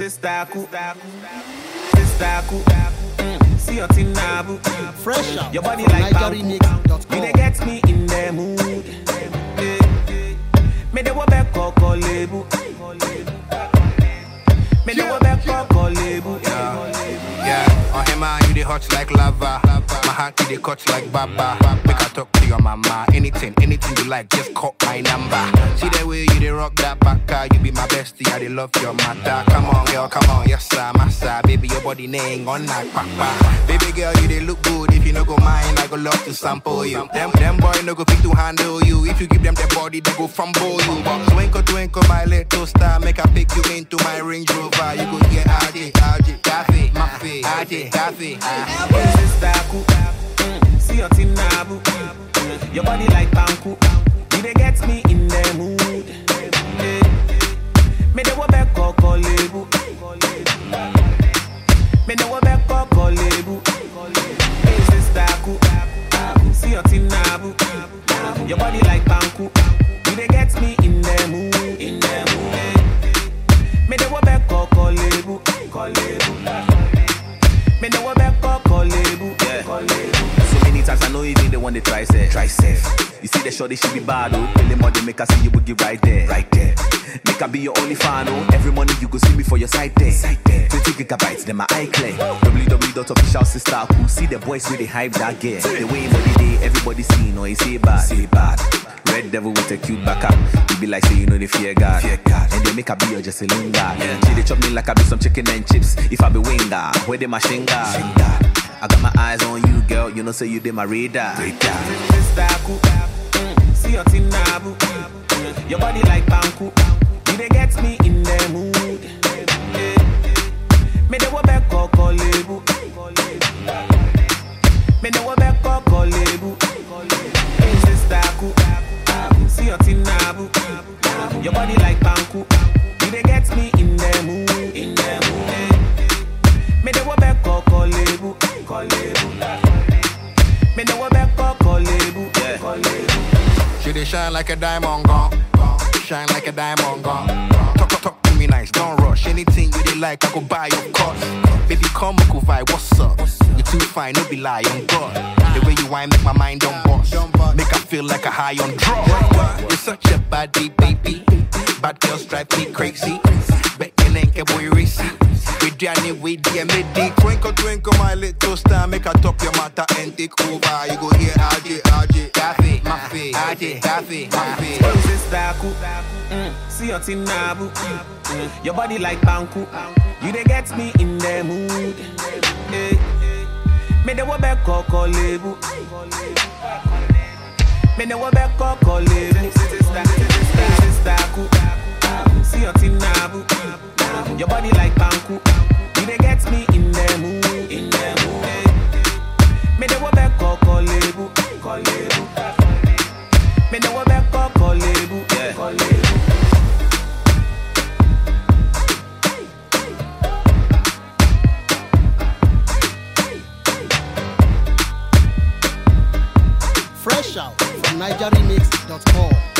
Testaku, see your thing now, Fresh out. your body like NigerRemix.com. you dey get me in the mood. Me dey wo be koko lebu, me dey wo be koko lebu. Yeah, on him you dey hot like lava. My heart you dey cut like baba. Make I talk to your mama. Anything you like, just call my number. See the way you dey rock that baka. You be my bestie, I dey love your matter. Come on, girl, come on, yes sir, massa. Baby, your body name on like papa. Baby girl, you dey look good. If you no go mind, I go love to sample you. Them boy no go fit to handle you. If you give them their body, they go fumble you. But twinkle, my little star. Make I pick you into my Range Rover. You go get RJ, Cafe, Mafe, RJ, Cafe. Testaku, see your thing now, your body like banku. You dey get me in the mood. Me dey wo be koko lebu, me dey wo be koko lebu. Testaku, see your thing now, your body like banku. You dey get me in the mood, Me dey wo be koko lebu, me dey wo be koko lebu, So many times I know you didn't want to try safe. You see the shorty, she be bad, oh. Kill him or they make her see you boogie right there. Make her be your only fan, oh. Every morning you go see me for your side there. 20 gigabytes, then my iCloud. www.officialsister.cool. See the boys with the hype that gear. The way body day, everybody see, no, he say bad. Red devil with a cute back up. You be like, say you know they fear God. And they make her be your just a linga. She they chop me like I be some chicken and chips. If I be winger, where they my shinga? I got my eyes on you, girl. You know, say you did my radar. Testaku, see your thing now, your body like banku. You dey get me in the mood. Me dey wo be koko lebu, me dey wo be koko lebu. Testaku, see your thing now, your body like banku. You dey get me in the mood, Me dey wo be koko lebu, me dey wo be koko lebu, She dey shine like a diamond gone. Shine like a diamond gone. Talk to me nice, don't rush. Anything you dey like, I go buy your course. Baby, come cool vibe, what's up? You too fine, no be lie, on God. The way you whine make my mind don't bust. Make I feel like a high on drugs. You're such a baddie, baby. Bad girls drive me crazy. Bet you ain't a boy racy. With Danny, with the MD. Twinkle, my little star. Make I top your matter and take over. You go here, RJ, Cafe, Mafe, RJ, Cafe, Mafe. Testaku, see your thing now, your body like banku. You dey get me in the mood. Me dey wo be koko lebu, me dey wo be koko lebu. Testaku, see your thing now, your body like banku. You dey get me in the mood, Me dey wo be koko lebu, me dey wo be koko lebu, Fresh out from NigerRemix.com.